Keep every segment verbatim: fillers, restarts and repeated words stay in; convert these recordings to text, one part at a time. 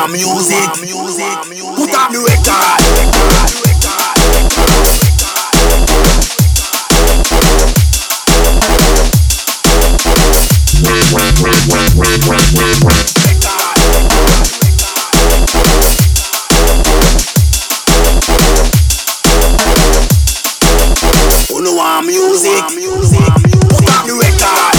want music, put on the record. Who no want music, put on the record.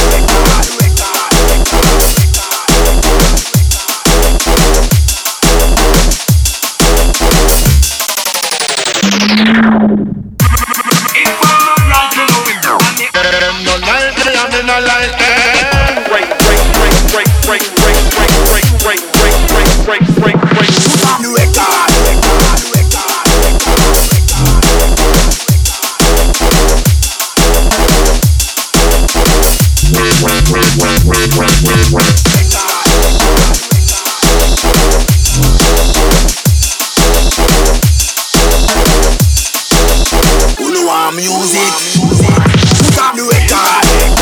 Music, put on the record.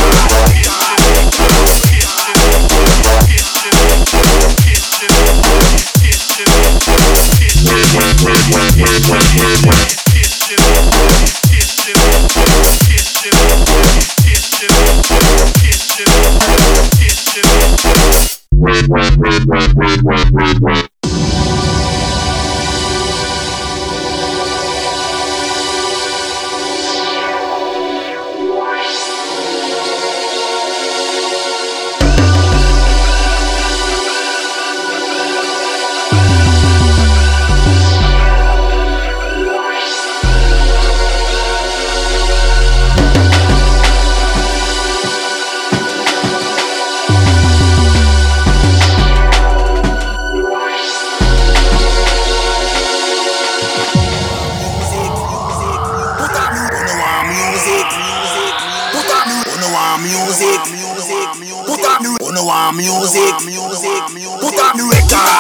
Music, put on the, who no want music, put on the record.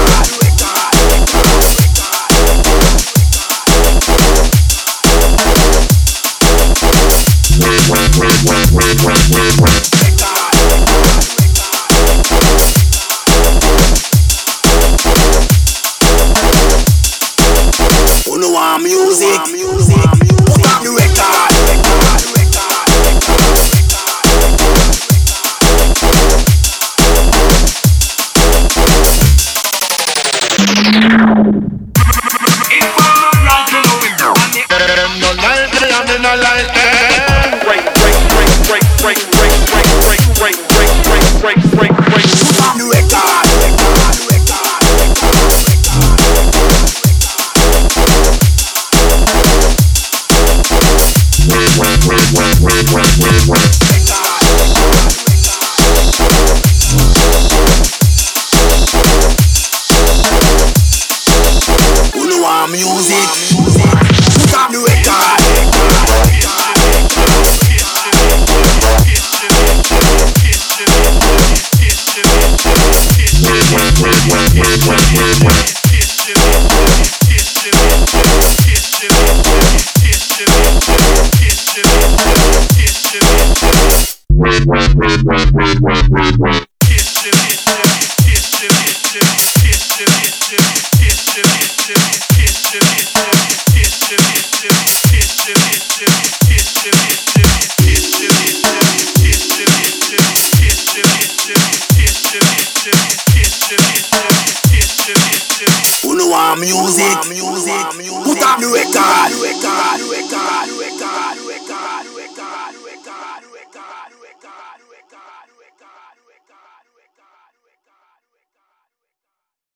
Who no want music, put on the record. Music, put on the record. Who no want music, put on the record.